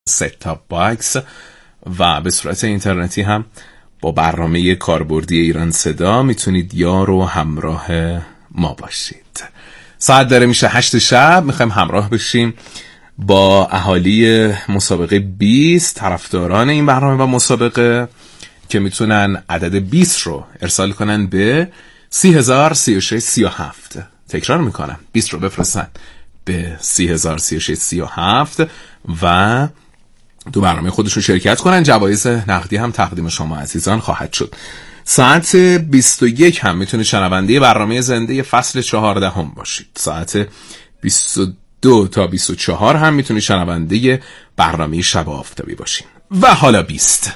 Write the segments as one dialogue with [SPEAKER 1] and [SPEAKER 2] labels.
[SPEAKER 1] ست تاپ باکس و به صورت اینترنتی هم با برنامه کاربردی ایران صدا میتونید یار و همراه ما باشید. ساعت داره میشه 8 شب، میخوایم همراه بشیم با اهالی مسابقه 20 طرفداران این برنامه و مسابقه که میتونن عدد 20 رو ارسال کنن به 30,036,37. تکرار میکنم، 20 رو بفرستن به 30,036,37 و دو برنامه خودشون شرکت کنن. جوایز نقدی هم تقدیم شما عزیزان خواهد شد. ساعت 21 هم میتونید شنونده برنامه زنده فصل 14 هم باشید. ساعت 22 تا 24 هم میتونید شنونده برنامه شب آفتابی باشین. و حالا 20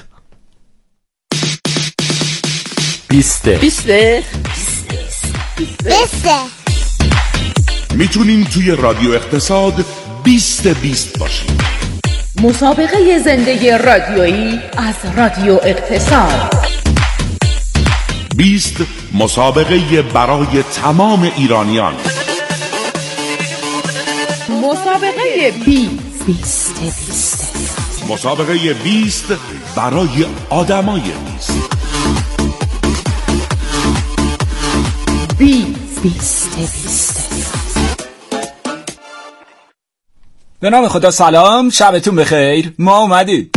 [SPEAKER 2] میتونیم توی رادیو اقتصاد 20 باشیم.
[SPEAKER 3] مسابقه زنده رادیویی از رادیو اقتصاد.
[SPEAKER 2] 20 مسابقه برای تمام ایرانیان.
[SPEAKER 3] مسابقه 20
[SPEAKER 2] مسابقه 20 برای آدمای
[SPEAKER 3] 20.
[SPEAKER 4] به نام خدا سلام، شبتون بخیر. ما اومدید.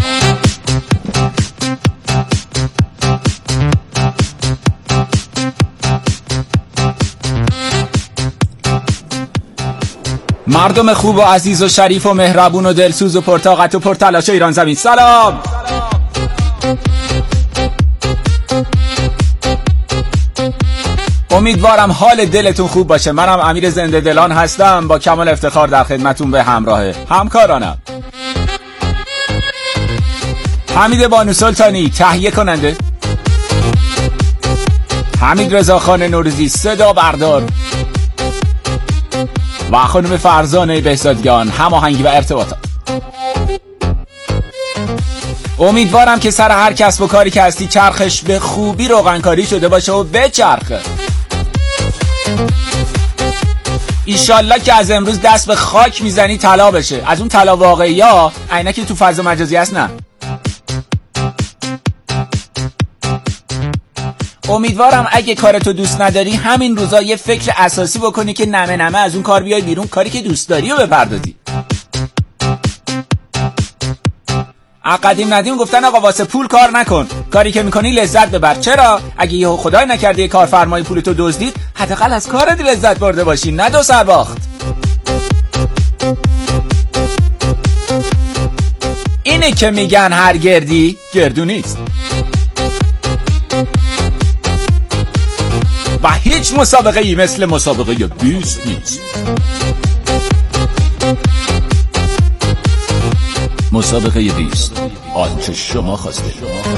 [SPEAKER 4] مردم خوب و عزیز و شریف و مهربون و دلسوز و پرطاقت و پرتلاش ایران زمین، سلام. امیدوارم حال دلتون خوب باشه. منم امیر زنده دلان هستم، با کمال افتخار در خدمتون به همراه همکارانم. حمید بانو سلطانی تهیه کننده، حمید رضاخان نوروزی صدا بردار و خانم فرزانه بهزادیان هماهنگی و ارتباطات. امیدوارم که سر هر کسب و کاری که هستی چرخش به خوبی روغنکاری شده باشه و بچرخه. ایشالله که از امروز دست به خاک میزنی طلا بشه، از اون طلا واقعی ها، عینکی تو فضا مجازی هست نه. امیدوارم اگه کارتو دوست نداری همین روزا یه فکر اساسی بکنی که نمه از اون کار بیای بیرون، کاری که دوست داری رو بپردازی. قدیم ندیم گفتن آقا واسه پول کار نکن، کاری که میکنی لذت ببر. چرا؟ اگه یهو خدای نکرده یه کارفرمای پولتو دزدید، حداقل از کارت لذت برده باشی، نه دو سر باخت. اینه که میگن هر گردی گردو نیست و هیچ مسابقه ای مثل مسابقه 20 نیست. مسابقه 20 آنچه شما خواسته.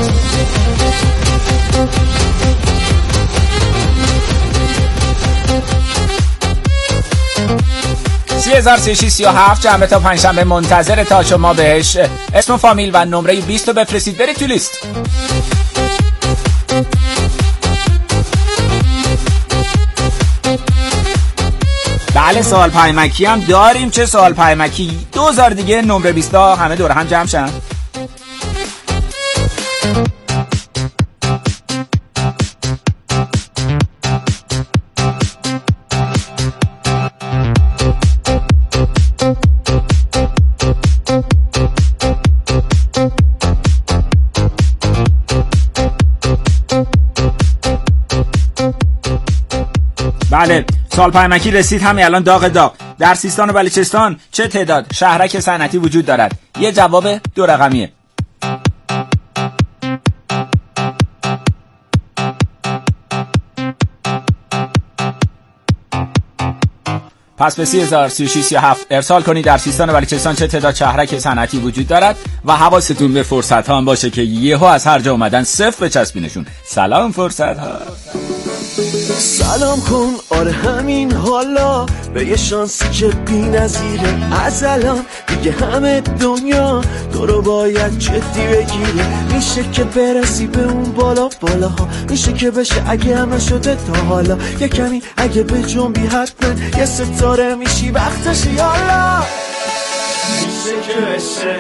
[SPEAKER 4] 30,036,37 جمعه تا پنجشنبه منتظر تا شما بهش اسم و فامیل و نمره 20 رو بفرستید برید تو لیست. بله سوال پیمکی هم داریم. چه سوال پیمکی؟ 2000 دیگه نمره 20 ها همه دور هم جمع شن. بله سال پیمکی رسید، همین الان داغ. در سیستان و بلوچستان چه تعداد شهرک صنعتی وجود دارد؟ یه جواب 2 رقمیه. پس به 30,036,37 ارسال کنید. در سیستان و بلوچستان چه تعداد شهرک صنعتی وجود دارد و حواستون به فرصت ها هم باشه که یهو از هر جا اومدن صفر بچسبینشون. سلام فرصت ها.
[SPEAKER 5] سلام کن آره همین حالا به یه شانسی که بی نظیره. از الان دیگه همه دنیا تو رو باید جدی بگیره. میشه که برسی به اون بالا بالاها، میشه که بشه اگه همه شده تا حالا. یه کمی اگه به جنبی حتما یه ستاره میشی وقتش یالا. میشه که بشه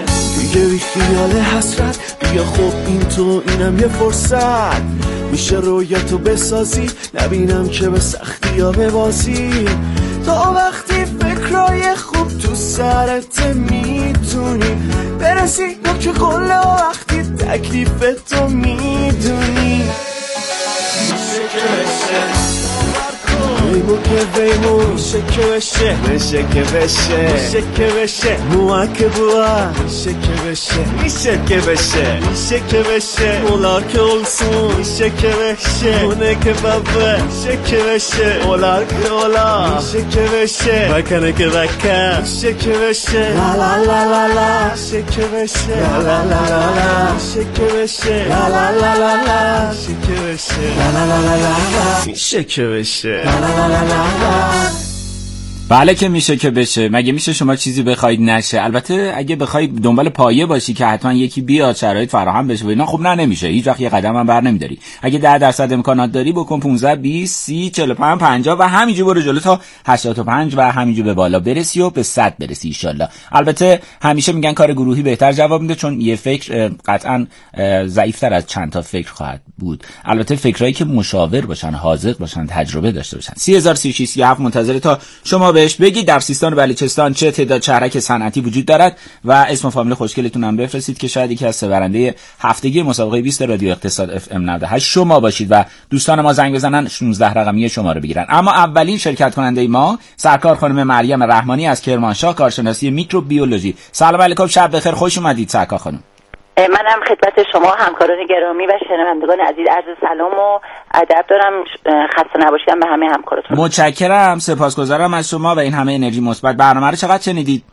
[SPEAKER 5] دیگه بی خیال حسرت، بیا خب این تو اینم یه فرصت میشه رویتو بسازی، نبینم که به سختی یا به بازی. تا وقتی فکرای خوب تو سرت میتونی برسی نوک قله و وقتی تکلیفتو میدونی میشه که بشه ویمو که ویمو میشه که بشه میشه که بشه میشه که بشه موه که بوه میشه که بشه میشه که بشه میشه که بشه اولار که اولسون میشه که بشه اونه که بابه میشه که بشه اولار که اولا میشه که بشه بکنه که بکن میشه که بشه لا لا لا لا لا میشه که بشه لا لا لا لا لا میشه که بشه لا لا لا لا لا میشه که بشه لا لا لا لا لا میشه که بشه لا لا لا لا.
[SPEAKER 4] بله که میشه که بشه. مگه میشه شما چیزی بخواید نشه؟ البته اگه بخوای دنبال پایه باشی که حتما یکی بیاد شرایط فراهم بشه و اینا، خب نه نمیشه، هیچ وقت یه قدم هم بر نمیداری. اگه 10% امکانات داری بکن 15 20 30 45 50 و همینجوری برو جلو تا 85 و همینجوری به بالا برسی و به 100 برسی ان شاء الله. البته همیشه میگن کار گروهی بهتر جواب میده، چون یه فکر قطعا ضعیف‌تر از چند تا فکر خواهد بود. البته فکرایی که مشاور باشن، حاذق باشن، تجربه داشته باشن. 3003637 منتظر تا شما بهش بگید در سیستان و بلوچستان چه تعداد شهرک صنعتی وجود دارد و اسم و فامیل خوشگلتون هم بفرستید که شاید یکی از سه برنده هفتگی مسابقه 20 رادیو اقتصاد FM 98 شما باشید و دوستان ما زنگ بزنن 16 رقمی شما رو بگیرن. اما اولین شرکت کننده ما سرکار خانم مریم رحمانی از کرمانشاه، کارشناسی میکروبیولوژی. سلام علیکم، شب بخیر، خوش اومدید سرکار خانم.
[SPEAKER 6] منم خدمت شما همکاران گرامی و شنوندگان عزیز عرض سلام و ادب دارم. خسته نباشید به همه همکاراتون.
[SPEAKER 4] متشکرم، سپاسگزارم از شما و این همه انرژی مثبت. برنامه رو چقدر شنیدید؟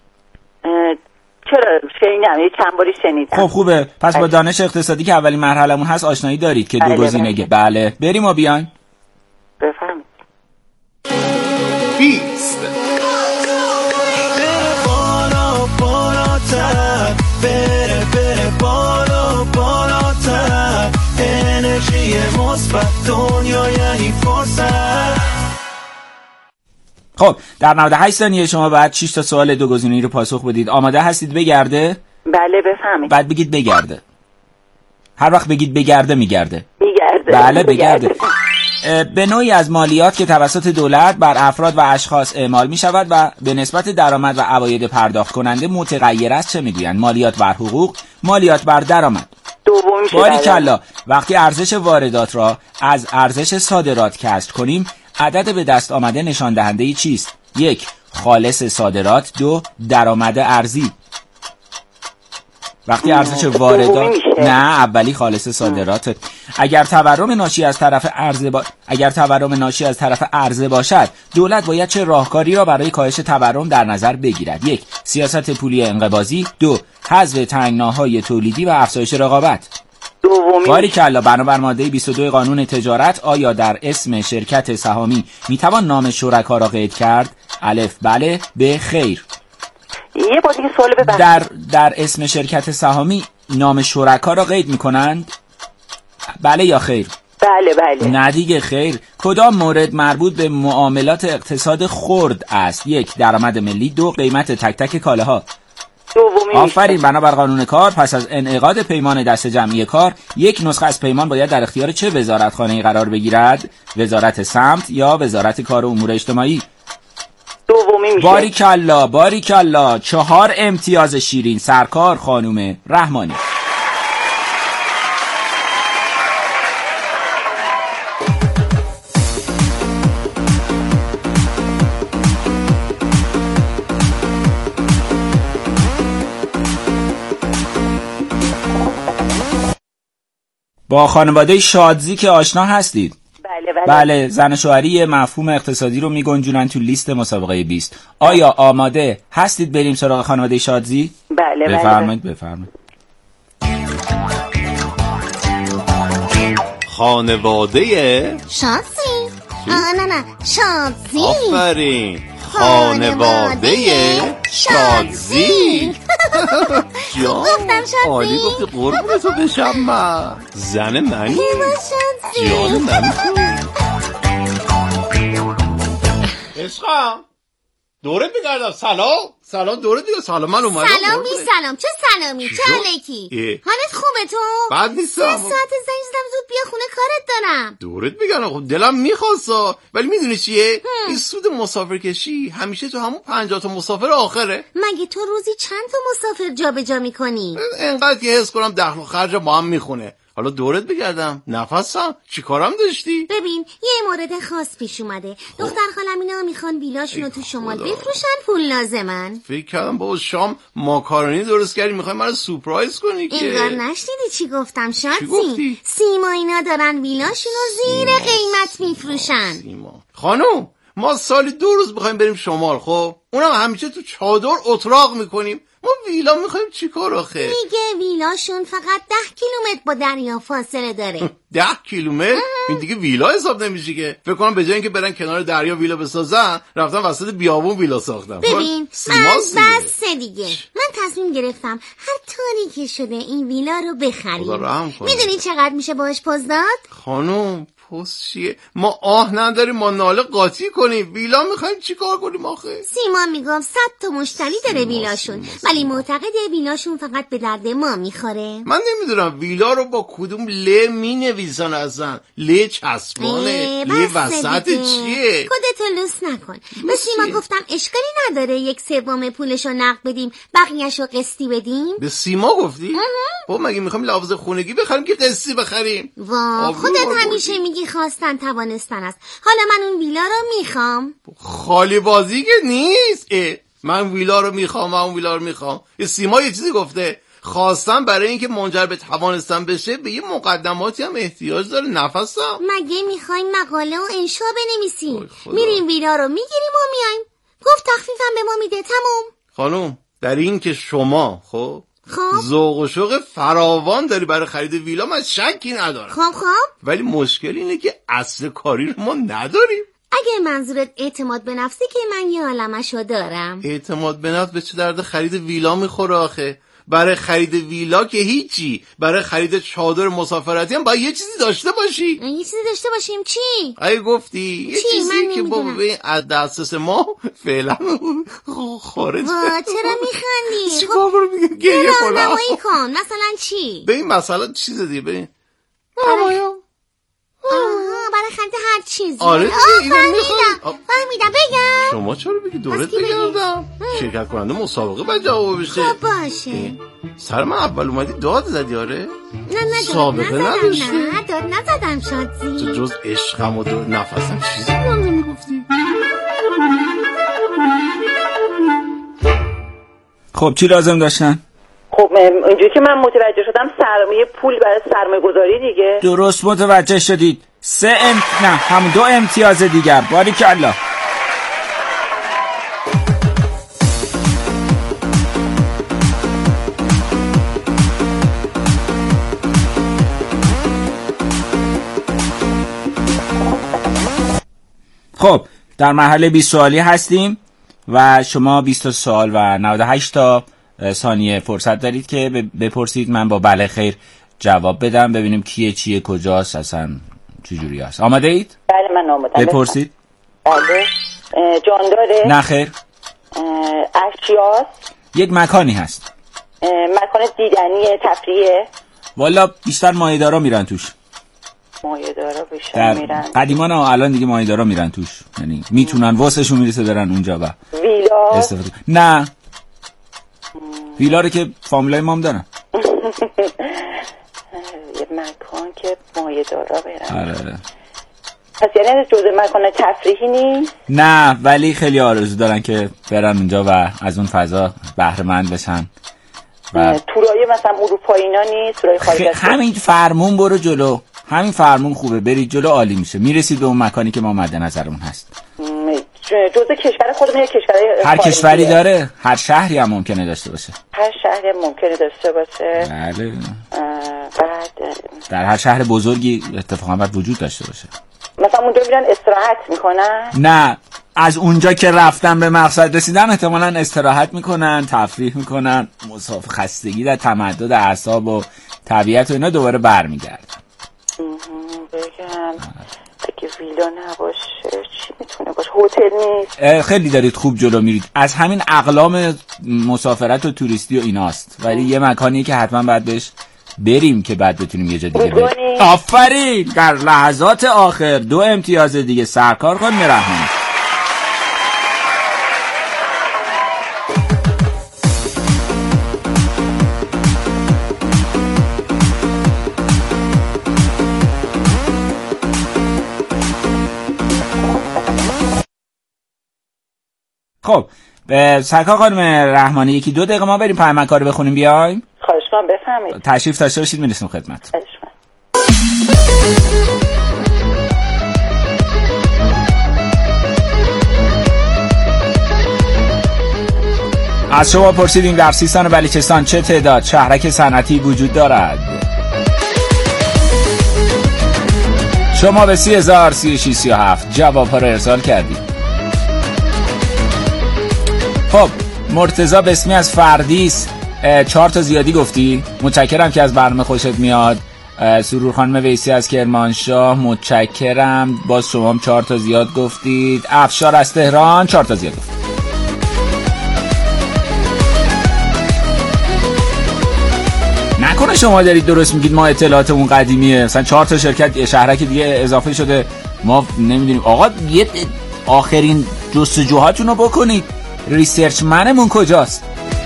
[SPEAKER 6] چرا شنیدم، یه چند باری شنیدم.
[SPEAKER 4] خب خوبه، پس با دانش اقتصادی که اولین مرحله‌مون هست آشنایی دارید که دو گزینگه. بله بریم و بیان.
[SPEAKER 6] بفرمایید.
[SPEAKER 1] 20
[SPEAKER 5] بره بالاتر، انرژی مثبت دنیا یعنی فرصت.
[SPEAKER 4] خب در 98 ثانیه شما بعد 6 تا سوال دو گزینه‌ای رو پاسخ بدید. آماده هستید بگرده؟
[SPEAKER 6] بله بفهمید.
[SPEAKER 4] بعد بگید بگرده. هر وقت بگید بگرده میگرده.
[SPEAKER 6] میگرده.
[SPEAKER 4] بله بگرده. به نوعی از مالیات که توسط دولت بر افراد و اشخاص اعمال می شود و به نسبت درآمد و عواید پرداخت کننده متغیر است چه میگویند؟ مالیات بر حقوق، مالیات بر درآمد.
[SPEAKER 6] دومیش.
[SPEAKER 4] باریکلا. وقتی ارزش واردات را از ارزش صادرات کسر کنیم، عدد به دست آمده نشان دهنده چیست؟ 1. خالص صادرات. 2. درآمد ارزی. وقتی ارزش واردات نه اولی خالص صادرات. اگر تورم ناشی از طرف عرضه باشد، دولت باید چه راهکاری را برای کاهش تورم در نظر بگیرد؟ 1. سیاست پولی انقباضی. 2. حذف تنگناهای تولیدی و افزایش رقابت. باریکلا. بنابر ماده 22 قانون تجارت آیا در اسم شرکت سهامی میتوان نام شرکا را قید کرد؟ الف بله، ب خیر.
[SPEAKER 6] یه بار دیگه سوال ببرید.
[SPEAKER 4] در اسم شرکت سهامی نام شرکا را قید میکنند؟ بله یا خیر؟
[SPEAKER 6] بله.
[SPEAKER 4] نه دیگه خیر. کدام مورد مربوط به معاملات اقتصاد خرد است؟ 1. درآمد ملی. 2. قیمت تک تک کالاها. آفرین. بنابر قانون کار پس از انعقاد پیمان دست جمعی کار، یک نسخه از پیمان باید در اختیار چه وزارتخانه‌ای قرار بگیرد؟ وزارت سمت یا وزارت کار و امور اجتماعی؟
[SPEAKER 6] دومی میشه.
[SPEAKER 4] باریکلا. 4 امتیاز شیرین سرکار خانم رحمانی. با خانواده شادزی که آشنا هستید؟ بله. زن و شوهری مفهوم اقتصادی رو میگنجونن تو لیست مسابقه 20. آیا آماده هستید بریم سراغ خانواده شادزی؟
[SPEAKER 6] بله.
[SPEAKER 4] بفرمایید.
[SPEAKER 2] خانواده
[SPEAKER 7] شادزی. نه شادزی.
[SPEAKER 2] آفرین. خانواده شادزی. جان عالی گفتی، قربونتو بشم من. زن منی؟ جان من. عشقم
[SPEAKER 8] دورت بگردم. سلام دورت بگردم. سلام من اومدم.
[SPEAKER 7] سلام چه سلامی چه الکی؟ حالت خوبه تو؟
[SPEAKER 8] بد نیستم.
[SPEAKER 7] 3 ساعت زنگ زدم زود بیا خونه کارت دارم.
[SPEAKER 8] دورت بگردم. خب دلم میخواستا، ولی میدونی چیه؟ این سود مسافر کشی همیشه تو همون 50 تا مسافر آخره.
[SPEAKER 7] مگه تو روزی چند تا مسافر جابجا میکنی؟
[SPEAKER 8] انقدر که حس کنم دخل و خرج با هم میخونه. حالا دورت بگردم. نفسم چی کارم داشتی؟
[SPEAKER 7] ببین یه مورد خاص پیش اومده. دختر خالم اینا میخوان ویلاشونو تو شمال بفروشن، پول لازمن.
[SPEAKER 8] فکر کردم بابا شام ماکارونی درست کردی میخوای منو سورپرایز کنی که.
[SPEAKER 7] اینقدر نشنیدی چی گفتم شادی؟
[SPEAKER 8] چی گفتی؟
[SPEAKER 7] سیما اینا دارن ویلاشونو زیر قیمت میفروشن.
[SPEAKER 8] سیما خانم ما سالی 2 روز بخوایم بریم شمال، خب اونم همیشه تو چادر اتراق میکنیم. ما ویلا میخوایم چیکار آخه؟
[SPEAKER 7] میگه ویلاشون فقط 10 کیلومتر با دریا فاصله داره.
[SPEAKER 8] 10 کیلومتر؟ این دیگه ویلا حساب نمیشه که. فکر کنم به جای اینکه برن کنار دریا ویلا بسازن، رفتن وسط بیابون ویلا ساختن.
[SPEAKER 7] ببین من بس دیگه من تصمیم گرفتم هر طوری که شده این ویلا رو بخریم. میدونی چقدر میشه باهاش پوز داد؟
[SPEAKER 8] خانم پوز چیه؟ ما آه نداریم ما ناله قاطی کنیم. ویلا میخوایم چیکار کنیم آخه؟
[SPEAKER 7] سیما میگم 100 تا مشتری داره ویلاشون، ولی معتقده ویلاشون فقط به درد ما میخوره.
[SPEAKER 8] من نمیدونم ویلا رو با کدوم ل مینویسن اصلا. ل چسبانه، ل وسط چیه؟
[SPEAKER 7] خودتو لوس نکن. به سیما گفتم اشکالی نداره 1/3 پولشو نقد بدیم بقیه‌شو قسطی بدیم.
[SPEAKER 8] به سیما گفتی؟ بابا مگه میخوایم لوازم خونگی بخریم که قسطی بخریم؟
[SPEAKER 7] وا خودت همیشه میگی خواستن توانستن است. حالا من اون ویلا رو میخوام.
[SPEAKER 8] خالی بازی که نیست. من ویلا رو میخوام، من اون ویلا رو میخوام. سیما یه چیزی گفته، خواستم برای اینکه منجر به توانستن بشه به یه مقدماتی هم احتیاج داره. نفسم
[SPEAKER 7] مگه میخوایم مقاله و انشا بنویسیم؟ میریم ویلا رو میگیریم و میایم. گفت تخفیفم به ما میده. تموم.
[SPEAKER 8] خانم در این که شما خب ذوق و شوق فراوان داری برای خرید ویلا من شکی ندارم.
[SPEAKER 7] خب
[SPEAKER 8] ولی مشکل اینه که اصل کاری رو ما نداریم.
[SPEAKER 7] اگه منظورت اعتماد به نفسی که من یه عالمشو دارم.
[SPEAKER 8] اعتماد به نفس به چه درد خرید ویلا میخوره آخه؟ برای خرید ویلا که هیچی. برای خرید چادر مسافرتی هم باید یه چیزی داشته باشی.
[SPEAKER 7] یه چیزی داشته باشیم چی؟
[SPEAKER 8] اگه گفتی یه چیزی که با از دسترس ما فعلا خارج.
[SPEAKER 7] چرا میخندی؟
[SPEAKER 8] چی کار میگه گریه کنم؟
[SPEAKER 7] نمایی کن. مثلا چی؟
[SPEAKER 8] ببین مثلا چیز دیگه. ببین نمایا
[SPEAKER 7] برای خرید هر چیزی.
[SPEAKER 8] آره
[SPEAKER 7] فهمیدم بگم.
[SPEAKER 8] شما چرا بگی دورت بگردم؟ شرکت کننده مسابقه باید جواب بشه.
[SPEAKER 7] خب باشه.
[SPEAKER 8] سر من اول اومدی داد زدی آره؟
[SPEAKER 7] نه
[SPEAKER 8] سابقه نداشتی؟
[SPEAKER 7] نه داد نزدم شادی.
[SPEAKER 8] تو جز عشقم و نفسم چیزی من نمیگفتی.
[SPEAKER 4] خب چی لازم داشتن؟
[SPEAKER 6] خب اینجوری که من متوجه شدم سرمایه پول برای سرمایه گذاری دیگه.
[SPEAKER 4] درست متوجه شدید. 2 امتیاز دیگر. باریکالله. خب در مرحله 20 سوالی هستیم و شما 20 سوال و 98 تا ثانیه فرصت دارید که بپرسید. من با بله خیر جواب بدم ببینیم کیه چیه کجاست اصلا چجوری هست. آماده اید؟
[SPEAKER 6] بله من آمادم.
[SPEAKER 4] بپرسید.
[SPEAKER 6] بله. جانداره؟
[SPEAKER 4] نه خیر.
[SPEAKER 6] اشیاست؟
[SPEAKER 4] یک مکانی هست.
[SPEAKER 6] مکان دیدنی تفریحه؟
[SPEAKER 4] والا بیشتر مایه‌دارا میرن توش.
[SPEAKER 6] مایه‌دارا بیشتر میرن.
[SPEAKER 4] قدیما و الان دیگه مایه‌دارا میرن توش. یعنی میتونن واسهشون میرسه برن اونجا. و
[SPEAKER 6] ویلا؟
[SPEAKER 4] استفاده. نه ویلا رو که فامیلای مام دارن.
[SPEAKER 6] یه مکان که مایه‌دارا برن.
[SPEAKER 4] آره.
[SPEAKER 6] پس یعنی جزء مکان تفریحی نیست؟
[SPEAKER 4] نه ولی خیلی آرزو دارن که برن اونجا و از اون فضا بهره مند بشن.
[SPEAKER 6] تورای مثلا اروپایی اینا نیست؟ تورای خارج از
[SPEAKER 4] همین فرمون برو جلو. همین فرمون خوبه برید جلو عالی میشه. میرسید به اون مکانی که ما مد نظرمون هست.
[SPEAKER 6] جزء کشور خودمون یا کشورهای
[SPEAKER 4] هر کشوری داره. هر شهری هم ممکنه داشته باشه.
[SPEAKER 6] هر شهری ممکنه داشته باشه.
[SPEAKER 4] بله.
[SPEAKER 6] بعد
[SPEAKER 4] در هر شهر بزرگی اتفاقا باید وجود داشته باشه.
[SPEAKER 6] مثلا اونجا میرن استراحت میکنن؟
[SPEAKER 4] نه از اونجا که رفتن به مقصد رسیدن احتمالاً استراحت میکنن، تفریح میکنن، خستگی در تمدد اعصاب و طبیعت و اینا دوباره برمیگردن.
[SPEAKER 6] بگم اگه ویلا نباشه چی میتونه باشه؟ هتل نیست؟
[SPEAKER 4] خیلی دارید خوب جلو میرید. از همین اقلام مسافرت و توریستی و ایناست، ولی یه مکانیه که حتما باید بهش بریم که بعد بتونیم یه جا دیگه بریم. آفرین. در لحظات آخر 2 امتیاز دیگه. سرکار خانم رحمانی. خب سرکار خانم رحمانی 1-2 دقیقه ما بریم پیامک‌ها رو بخونیم بیایم.
[SPEAKER 6] خواهش کنم بفهمید.
[SPEAKER 4] تشریف داشته باشید میرسیم خدمت. از شما پرسیدیم در سیستان و بلوچستان چه تعداد شهرک صنعتی وجود دارد؟ شما به 30,036 جواب‌ها رو ارسال کردید. خب مرتضی بسمی از فردیس 4 تا زیادی گفتی. متشکرم که از برنامه خوشت میاد. سرور خانم ویسی از کرمانشاه متشکرم. باز شما هم 4 تا زیاد گفتید. افشار از تهران 4 تا زیاد گفتید. نکنه شما دارید درست میگید ما اطلاعاتمون قدیمیه، مثلا 4 تا شرکت شهرک دیگه اضافه شده ما نمیدونیم. آقا یه آخرین جستجوهاتون رو بکنید. ریسرچ منمون کجاست؟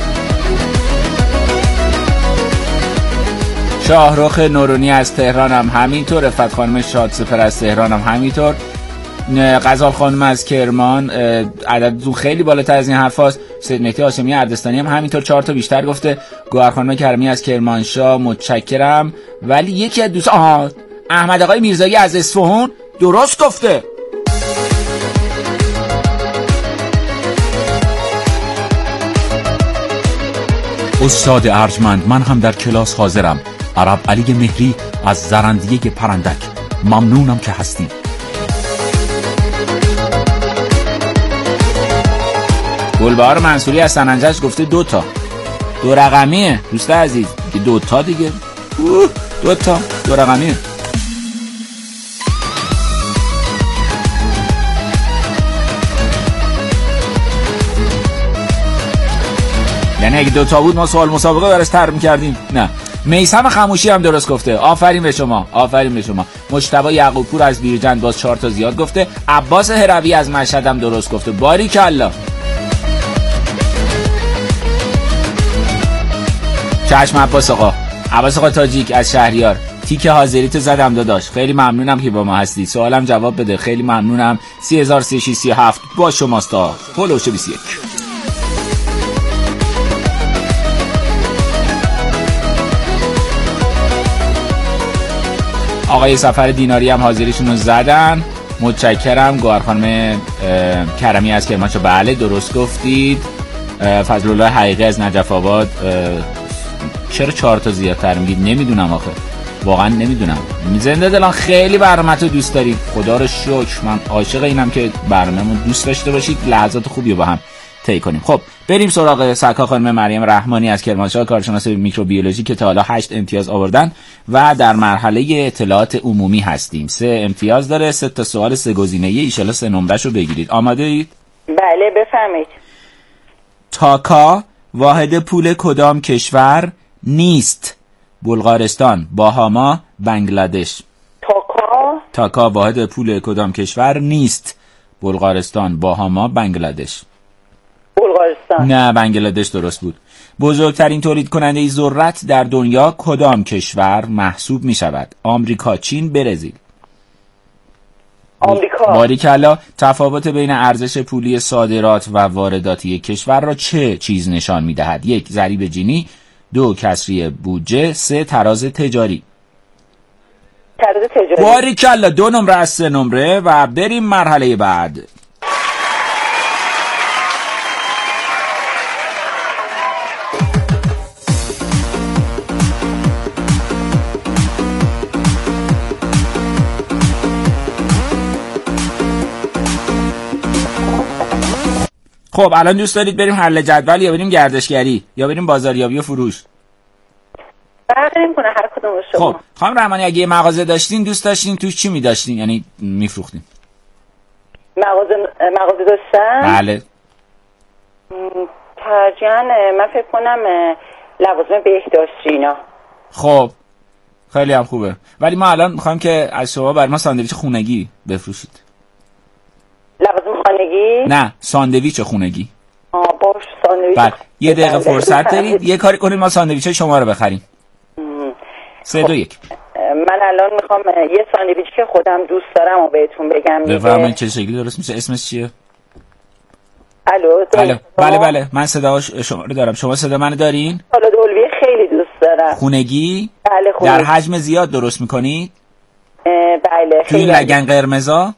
[SPEAKER 4] شاهرخ نورونی از تهران هم همینطور. رفعت خانم شادسپر از تهران هم همینطور. غزال خانم از کرمان عددتون خیلی بالاتر از این حرف هاست. سید مهدی هاشمی اردستانی هم همینطور 4 تا بیشتر گفته. گوهر خانم کرمی از کرمانشاه متشکرم. ولی یکی از دوستان احمد آقای میرزایی از اصفهان درست گفته. استاد ارجمند من هم در کلاس حاضرم. عرب علی مهری از زرندیه پرندک ممنونم که هستی. گلبهار منصوری از سننجش گفته 2 تا 2 رقمیه دوست عزیز. 2 تا دیگه 2 تا 2 رقمیه. یعنی اگه 2 تا بود ما سوال مسابقه براش طرح می‌کردیم. نه. میثم خموشی هم درست گفته. آفرین به شما. آفرین به شما. مجتبی یعقوبپور از بیرجند باز 4 تا زیاد گفته. عباس هروی از مشهد هم درست گفته. باریکالله. چشم عباس آقا. عباس آقا تاجیک از شهریار. تیک حاضریت زدم داداش. خیلی ممنونم که با ما هستی. سوالم جواب بده. خیلی ممنونم. 30,036 با شماست تا پولوش 21. آقای سفر دیناری هم حاضریشون رو زدن. متشکرم. گوهر خانم کرمی از کرمانشاه بله درست گفتید. فضل الله حقیقی از نجف آباد چرا 4 تا زیادتر میگید؟ نمیدونم آخه واقعا نمیدونم. زنده دلان خیلی برنامه‌تو دوست داریم. خدا رو شکر. من عاشق اینم که برنامه‌مون دوست داشته باشید. لحظات خوبی رو با هم طی کنیم. خب بریم سراغ سرکار خانم مریم رحمانی از کرمانشاه کارشناس میکروبیولوژی که تا حالا 8 امتیاز آوردن و در مرحله اطلاعات عمومی هستیم. 3 امتیاز داره. 3 تا سوال 3 گزینه‌ای. ان شاءالله 3 نمره‌شو بگیرید. آماده اید؟
[SPEAKER 6] بله بفرمایید.
[SPEAKER 4] تاکا واحد پول کدام کشور نیست؟ بلغارستان، باهاما، بنگلادش. تاکا واحد پول کدام کشور نیست؟ بلغارستان، باهاما، بنگلادش.
[SPEAKER 6] بلغارستان.
[SPEAKER 4] نه بنگلادش درست بود. بزرگترین تولید کننده ذرت در دنیا کدام کشور محسوب می شود؟ آمریکا، چین، برزیل.
[SPEAKER 6] آمریکا.
[SPEAKER 4] باریکلا. تفاوت بین ارزش پولی صادرات و واردات یک کشور را چه چیز نشان می دهد؟ 1 ضریب جینی، 2 کسری بودجه، 3 تراز تجاری.
[SPEAKER 6] تراز تجاری.
[SPEAKER 4] باریکلا. 2 نمره از 3 نمره و بریم مرحله بعد. خب الان دوست دارید بریم حل جدول یا بریم گردشگری یا بریم بازاریابی و فروش؟
[SPEAKER 6] فرق نمیکنه هر کدوم شما.
[SPEAKER 4] خب خانم رحمانی اگه یه مغازه داشتین دوست داشتین توش چی می‌داشتین، یعنی میفروختین؟
[SPEAKER 6] مغازه داشتن؟
[SPEAKER 4] بله.
[SPEAKER 6] ترجیحاً من فکر کنم لوازم بهداشتی اینا.
[SPEAKER 4] خب خیلی هم خوبه، ولی ما الان میخوایم که از شما برای ما ساندویچ خونگی بفروشید.
[SPEAKER 6] لوازم خانگی؟
[SPEAKER 4] نه ساندویچ خونگی.
[SPEAKER 6] باش ساندویچ.
[SPEAKER 4] بله یه دقیقه فرصت دارید یه کاری کنید ما ساندویچ شما رو بخریم. 3 2 1.
[SPEAKER 6] من الان میخوام یه ساندویچ که خودم دوست دارم و بهتون بگم.
[SPEAKER 4] بفرمایید چه شکلی درست میشه، اسمش چیه؟
[SPEAKER 6] الو.
[SPEAKER 4] بله من صدا شما رو دارم، شما صدا منو دارین؟
[SPEAKER 6] حالا دولبی خیلی دوست دارم.
[SPEAKER 4] خونگی؟
[SPEAKER 6] بله خونگی.
[SPEAKER 4] در حجم زیاد درست میکنید؟
[SPEAKER 6] بله.
[SPEAKER 4] توی لگن قرمزا؟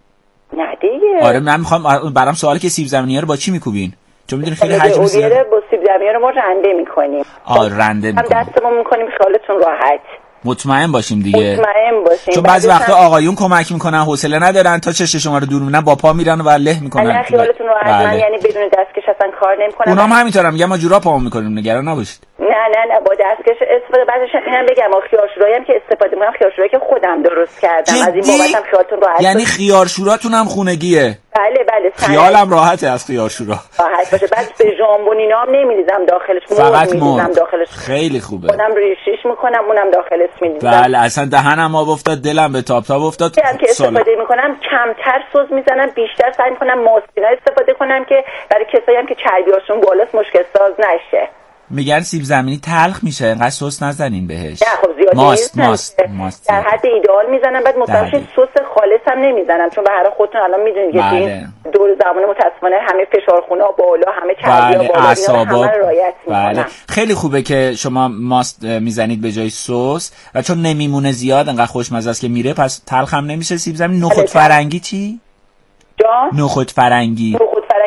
[SPEAKER 6] نه دیگه.
[SPEAKER 4] آره من میخوام برام سوالی که سیب زمینی رو با چی میکوبین؟ چون میدونی خیلی حجم زیاده.
[SPEAKER 6] با سیب زمینی رو ما رنده میکنیم.
[SPEAKER 4] رنده میکنیم.
[SPEAKER 6] هم دستمون میکنیم خیالتون راحت.
[SPEAKER 4] مطمئن باشیم دیگه.
[SPEAKER 6] مطمئن باشیم.
[SPEAKER 4] چون بعضی وقتا آقایون کمک میکنن حوصله ندارن تا چش شما رو دور میبینن با پا میرن و له میکنن.
[SPEAKER 6] نه خیالتون راحت. من یعنی بدون دستکش اصلا کار نمیکنم.
[SPEAKER 4] اونام همینطورم میگم ما جورا پامون میکنیم، نگران نباشید.
[SPEAKER 6] نه با دستکش استفاده. بعدش اینم بگم خیارشورایی هم که استفاده میکنم خیارشورایی که خودم درست کردم. از این بابت هم خیالتون راحت.
[SPEAKER 4] یعنی خیارشوراتون هم خونگیه؟
[SPEAKER 6] بله
[SPEAKER 4] خیالم راحته از خیارشورا.
[SPEAKER 6] راحت باشه. بعد به ژامبون اینام نمیریزم داخلش،
[SPEAKER 4] فقط
[SPEAKER 6] میریزم داخلش.
[SPEAKER 4] خیلی خوبه.
[SPEAKER 6] خودم ریشش میکنم اونم داخلش میریزم.
[SPEAKER 4] بله اصلا دهنم آب افتاد، دلم به تاب افتاد.
[SPEAKER 6] هم که استفاده میکنم کمتر سوز میزنم، بیشتر سعی میکنم ماسکینا استفاده کنم که برای کسایی هم که چربیاشون بالاست مشکل ساز نشه.
[SPEAKER 4] میگن سیب زمینی تلخ میشه، انقدر سس نزنین بهش.
[SPEAKER 6] نه خب زیادی
[SPEAKER 4] ماست
[SPEAKER 6] در حد ایدئال میزنم. بعد مطمئن سس خالص هم نمیزنم، چون به هر حال خودتون الان میدونید که این دور زمان متاسفانه همه فشارخونا بالا، همه چربیا بالا، همه رعایت میکنن.
[SPEAKER 4] خیلی خوبه که شما ماست میزنید به جای سس و چون نمیمونه زیاد انقدر خوشمزه است که میره، پس تلخ هم نمیشه سیب زمینی. نخود فرنگی چی؟
[SPEAKER 6] جان؟
[SPEAKER 4] نخود فرنگی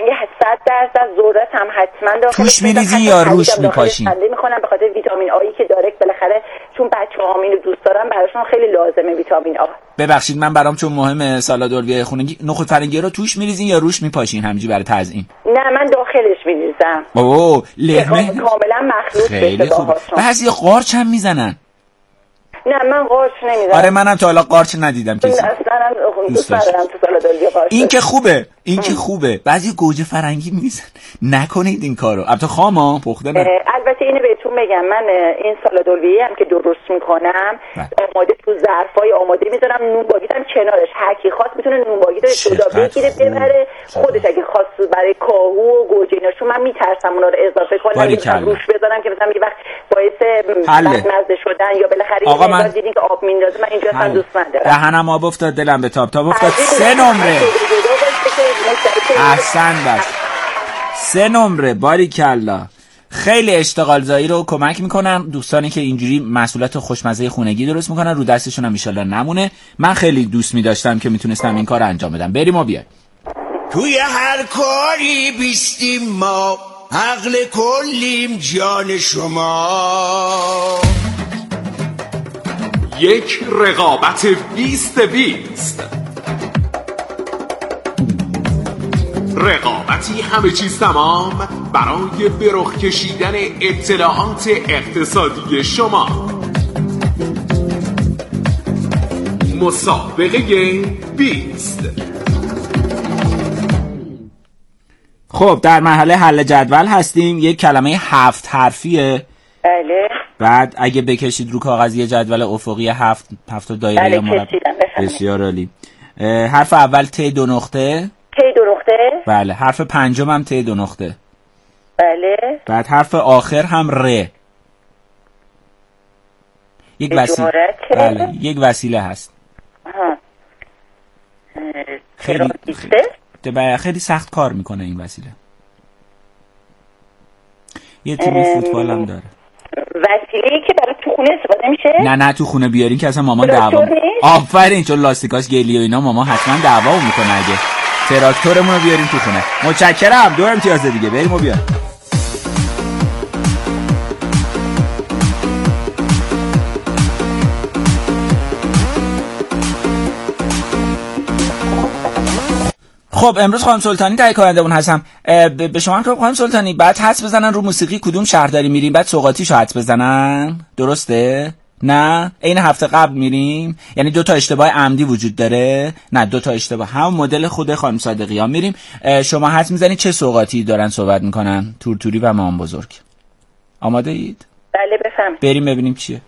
[SPEAKER 6] 100% ذرت هم حتما داخل.
[SPEAKER 4] توش میریزین یا روش میپاشین؟
[SPEAKER 6] میکنم به خاطر ویتامین آیی که داره، بالاخره چون بچه‌ها اینو دوست دارن براشون خیلی لازمه ویتامین آ.
[SPEAKER 4] ببخشید من برام چون مهمه سالاد الویه خونگی، نخود فرنگی رو توش میریزین یا روش میپاشین همینجوری برای تزیین؟
[SPEAKER 6] نه من داخلش میریزم.
[SPEAKER 4] اوه لحمه
[SPEAKER 6] کاملا مخلوط بشه باهاشون.
[SPEAKER 4] بعضی قارچ هم میزنن.
[SPEAKER 6] نه من قارچ نمیزنم.
[SPEAKER 4] آره منم تا حالا قارچ ندیدم کسی.
[SPEAKER 6] اصلا دوست ندارم تو سالاد الویه قارچ.
[SPEAKER 4] این که خوبه. بعضی گوجه فرنگی میزنن. نکنید این کارو. البته خاما پخته نه.
[SPEAKER 6] البته اینو بهتون بگم، من این سالاد الویه هم که درست میکنم آماده تو ظرفای آماده میذارم، نون باگیتم کنارش. هر کی خواست میتونه نون باگیت رو جدا بگیره ببره خودش. اگه خواست برای کاهو و گوجه ایناشو من میترسم اونا رو اضافه کنم یا روش بذارم که مثلا یه وقت باعث بدمزه شدن یا بالاخره
[SPEAKER 4] من
[SPEAKER 6] دیدین که آب میندازه. من اینجا اصلا دوست ندارم.
[SPEAKER 4] دهنم آب افتاد، دلم به تاب افتاد. 3 نمره احسن بس 3 نمره باریکلا. خیلی اشتغال زایی رو کمک میکنن دوستانی که اینجوری محصولات خوشمزه خونگی درست میکنن، رو دستشون هم ان شاءالله نمونه. من خیلی دوست می‌داشتم که میتونستم این کار انجام بدم. بریم و بیایم.
[SPEAKER 9] توی هر کاری بیستیم ما، عقل کلیم جان شما.
[SPEAKER 2] یک رقابت 20-20. رقابتی همه چیز تمام برای به رخ کشیدن اطلاعات اقتصادی شما. مسابقه 20.
[SPEAKER 4] خب در مرحله حل جدول هستیم. یک کلمه 7 حرفیه.
[SPEAKER 6] بله.
[SPEAKER 4] بعد اگه بکشید رو کاغذ یه جدول افقی 7 دایره یا مربع. بسیار عالی. حرف اول ت 2 نقطه.
[SPEAKER 6] ت 2 نقطه.
[SPEAKER 4] بله. حرف پنجم هم ت 2 نقطه.
[SPEAKER 6] بله.
[SPEAKER 4] بعد حرف آخر هم ر. یک وسیله. بله یک وسیله هست. خیلی سخت کار میکنه این وسیله. یه تیم فوتبال هم داره.
[SPEAKER 6] وسیله‌ای که برای تو خونه استفاده میشه؟
[SPEAKER 4] نه تو خونه بیارین که اصلا مامان دعوا. آفرین، چون لاستیکاش گلی و اینا مامان حتما دعوا میکنه. اگه تراکتورمون رو بیارین تو خونه. متشکرم. 2 امتیاز دیگه. بریم و بیایم. خب خب امروز خانم سلطانی تهیه کنندمون هستم. به شما که خانم سلطانی بعد حدس بزنن رو موسیقی کدوم شهرداری میریم، بعد سوغاتیشو حدس بزنن، درسته؟ نه عین هفته قبل میریم، یعنی 2 تا اشتباه عمدی وجود داره. نه 2 تا اشتباه، هم مدل خود خانم صادقیان میریم. شما حدس میزنید چه سوغاتی دارن صحبت میکنن؟ تورتوری و مام بزرگ. آماده اید؟
[SPEAKER 6] بله بفهم.
[SPEAKER 4] بریم ببینیم چیه.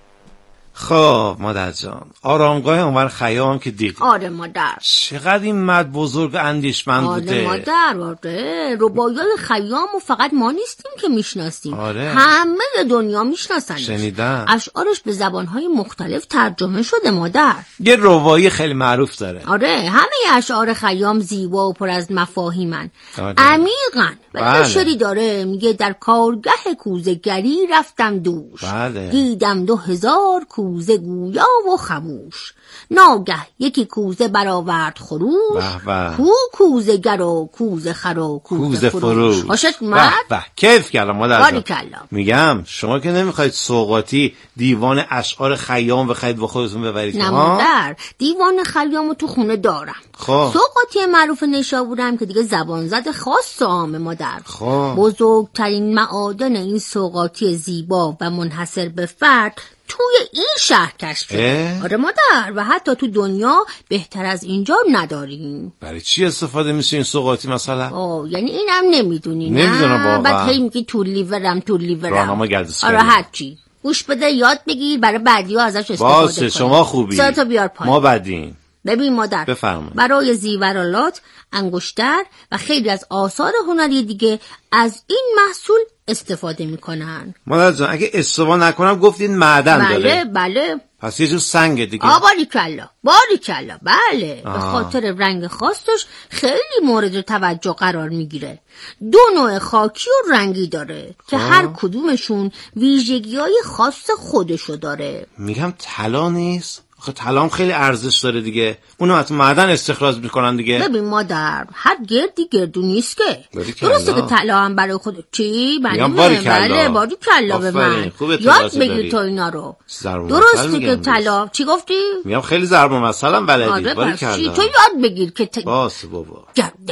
[SPEAKER 8] خب مادر جان، آرامگاه اونور خیام که دیدی.
[SPEAKER 7] آره مادر.
[SPEAKER 8] چقدر این مرد بزرگ اندیشمند بوده.
[SPEAKER 7] آره مادر، آره. رباعیات خیامو فقط ما نیستیم که میشناسیم.
[SPEAKER 8] آره.
[SPEAKER 7] همه دنیا میشناسنش.
[SPEAKER 8] شنیدم.
[SPEAKER 7] اشعارش به زبانهای مختلف ترجمه شده مادر.
[SPEAKER 8] یه رباعی خیلی معروف داره.
[SPEAKER 7] آره، همه اشعار خیام زیبا و پر از مفاهیمن.
[SPEAKER 8] آره.
[SPEAKER 7] عمیقن.
[SPEAKER 8] بله.
[SPEAKER 7] شعری داره میگه در کارگه کوزه‌گری رفتم دوش.
[SPEAKER 8] بله.
[SPEAKER 7] دیدم 2000 کوزه گویا و خموش. ناگه یکی کوزه برآورد خروش. کو کوزه گر و کوزه خر و کوزه فروش. خوشت اومد؟
[SPEAKER 8] به کیف کردم مادر جان.
[SPEAKER 7] باریکلا.
[SPEAKER 8] میگم شما که نمیخواید سوغاتی دیوان اشعار خیام بخواید با خودتون ببرید؟
[SPEAKER 7] نه مادر، دیوان خیامو تو خونه دارم.
[SPEAKER 8] خب
[SPEAKER 7] سوغاتی معروف نشابورم که دیگه زبان زد خاص عامه مادر.
[SPEAKER 8] خب
[SPEAKER 7] بزرگترین معادن این سوغاتی زیبا و منحصر به فرد توی این شهر کشف شده. آره مادر، و حتی تو دنیا بهتر از اینجا نداریم.
[SPEAKER 8] برای چی استفاده میشه این سوغاتی مثلا؟
[SPEAKER 7] یعنی اینم نمیدونی؟
[SPEAKER 8] نمیدونم واقعا.
[SPEAKER 7] بعد هی میگی تو لیورم
[SPEAKER 8] راهنما گردشگری.
[SPEAKER 7] آره هرچی گوش بده یاد بگیر برای بعدی‌ها ازش استفاده
[SPEAKER 8] باشه
[SPEAKER 7] کنی.
[SPEAKER 8] شما خوبی،
[SPEAKER 7] ساعتو بیار پایین.
[SPEAKER 8] ما بدیم.
[SPEAKER 7] ببین مادر،
[SPEAKER 8] بفرمایید.
[SPEAKER 7] برای زیورالات، انگشتر و خیلی از آثار هنری دیگه از این محصول استفاده میکنن.
[SPEAKER 8] مادر جان اگه اشتباه نکنم گفتین معدن داره.
[SPEAKER 7] بله.
[SPEAKER 8] پس یه جور سنگه دیگه.
[SPEAKER 7] باریکلا. بله. به خاطر رنگ خاصش خیلی مورد توجه قرار میگیره. 2 نوع خاکی و رنگی داره که هر کدومشون ویژگی‌های خاص خودشو داره.
[SPEAKER 8] میگم طلا نیست؟ آخه طلا هم خیلی ارزش داره دیگه. اونو حتما معدن استخراج میکنن دیگه.
[SPEAKER 7] ببین مادر، هر گردی گردو نیست که. درسته که طلا هم برای خود چی؟ بله باریکلا به من. یاد بگیر تو اینا رو. درسته که طلا چی گفتی؟
[SPEAKER 8] میگم خیلی ضرب المثل هم بلدی.
[SPEAKER 7] آره باریکلا. تو یاد بگیر که
[SPEAKER 8] باس بابا.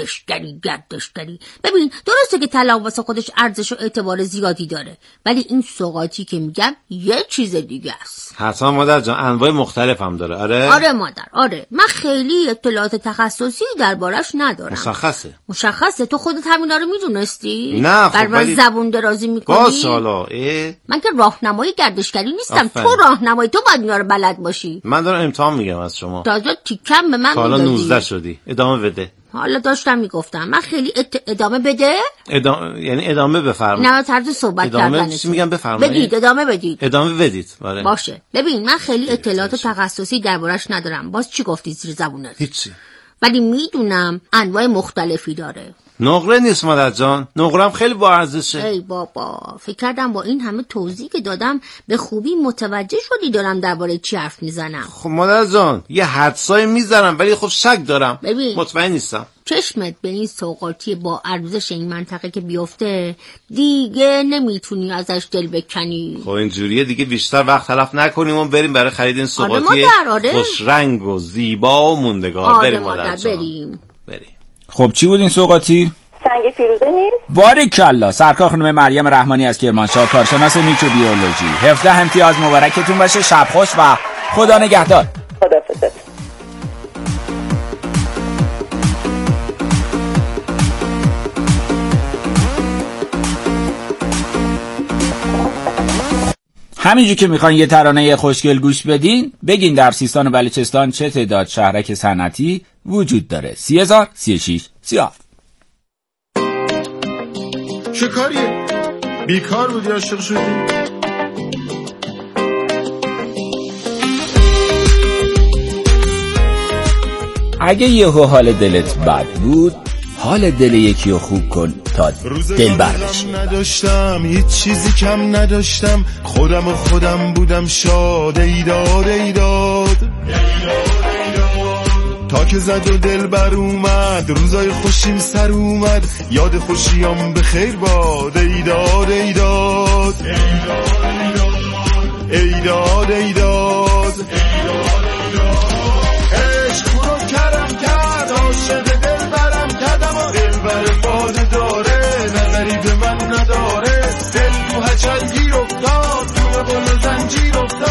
[SPEAKER 7] گردشگری. ببین درسته که طلا واسه خودش ارزش و اعتبار زیادی داره، ولی این سوغاتی که میگم یه چیز دیگه است.
[SPEAKER 8] حتما مادر جان انواع مختلف هم داره.
[SPEAKER 7] آره مادر، آره. من خیلی اطلاعات تخصصی دربارش ندارم. مشخصه. تو خودت همینا رو میدونستی؟
[SPEAKER 8] نه
[SPEAKER 7] خب من زبون درازی میکنی؟
[SPEAKER 8] باشه حالا.
[SPEAKER 7] من که راهنمای گردشگری نیستم. تو راهنمای، تو باید اینا رو بلد باشی.
[SPEAKER 8] من دارم امتحان میگم از شما.
[SPEAKER 7] تازه تیکم به من میدادی.
[SPEAKER 8] حالا 19 شدی. ادامه بده.
[SPEAKER 7] حالا داشتم میگفتم من خیلی ادامه بده.
[SPEAKER 8] یعنی ادامه بفرمایید.
[SPEAKER 7] نه طرز صحبت کردن.
[SPEAKER 8] چی میگم بفرمایید؟
[SPEAKER 7] بگید ادامه بدید.
[SPEAKER 8] آره.
[SPEAKER 7] باشه. ببین من خیلی اطلاعات تخصصی دربارش ندارم. باز چی گفتی زیر زبونت؟
[SPEAKER 8] هیچی.
[SPEAKER 7] ولی میدونم انواع مختلفی داره.
[SPEAKER 8] نقره نیست مادر جان، نقره هم خیلی با ارزشه.
[SPEAKER 7] ای بابا، فکر کردم با این همه توضیح که دادم به خوبی متوجه شدی دارم درباره چی حرف میزنم.
[SPEAKER 8] خب مادر جان یه حدسای میزنم ولی خب شک دارم.
[SPEAKER 7] ببین
[SPEAKER 8] مطمئن نیستم.
[SPEAKER 7] چشمت به این سوغاتی با ارزش این منطقه که بیفته دیگه نمیتونی ازش دل بکنی.
[SPEAKER 8] خب اینجوریه دیگه بیشتر وقت تلف نکنیم و بریم برای خرید این سوغاتی خوش رنگ و زیبا و موندگار. بریم مادر جان. بریم.
[SPEAKER 4] خب چی بود این سوغاتی؟
[SPEAKER 6] سنگ فیروزه نیست؟
[SPEAKER 4] باریکلا. سرکار خانم مریم رحمانی از کرمانشاه، کارشناس میکروبیولوژی. 17 امتیاز مبارکتون باشه. شب خوش و خدا نگهدار.
[SPEAKER 6] خداحافظ.
[SPEAKER 4] همینجور که میخواین یه ترانه خوشگل گوش بدین، بگین در سیستان و بلوچستان چه تعداد شهرک صنعتی وجود داره. 30,000 36 37.
[SPEAKER 10] چه کاریه؟ بیکار بودی عاشق شدی؟
[SPEAKER 4] اگه یهو حال دلت بد بود، حال دل یکی رو خوب کن تا دل برداشت.
[SPEAKER 10] نداشتم هیچ چیزی کم نداشتم، خودم بودم شاد. ایداد تا که زد و دل بر اومد، روزای خوشیم سر اومد، یاد خوشیام به خیر باد. ایداد عشق رو کرم کرد، عاشق دل برم کرد، کچل گیر افتاد توی قل و زنجیر افتاد